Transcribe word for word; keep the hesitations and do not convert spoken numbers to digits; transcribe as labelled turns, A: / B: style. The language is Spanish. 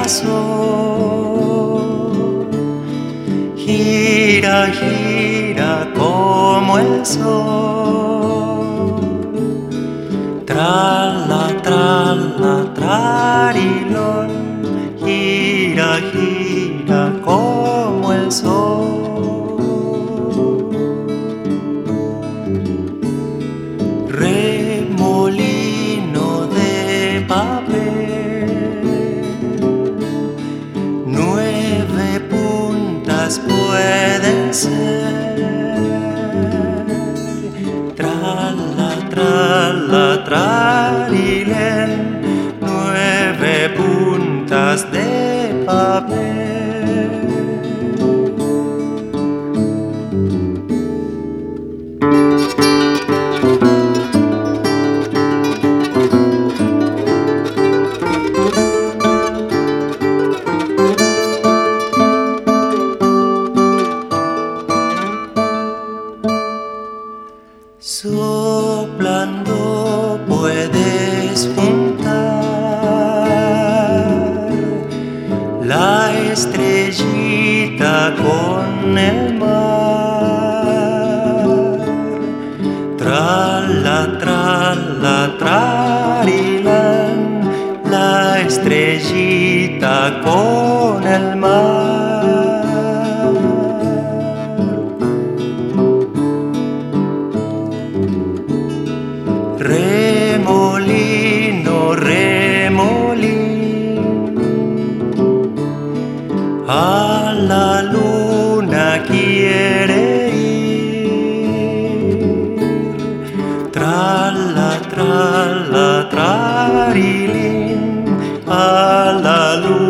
A: girasol, gira, gira como el sol. Trala, trala, trarilón, gira, gira como el sol. Remolino de papel, nueve puntas pueden ser. Trala, trala, trarilén, nueve puntas de papel. Soplando puedes juntar la estrellita con el mar. Trala, trala, trarilán, la estrellita con el mar. Remolino, remolín, a la luna quiere ir. Trala, trala, trarilín, a la luna.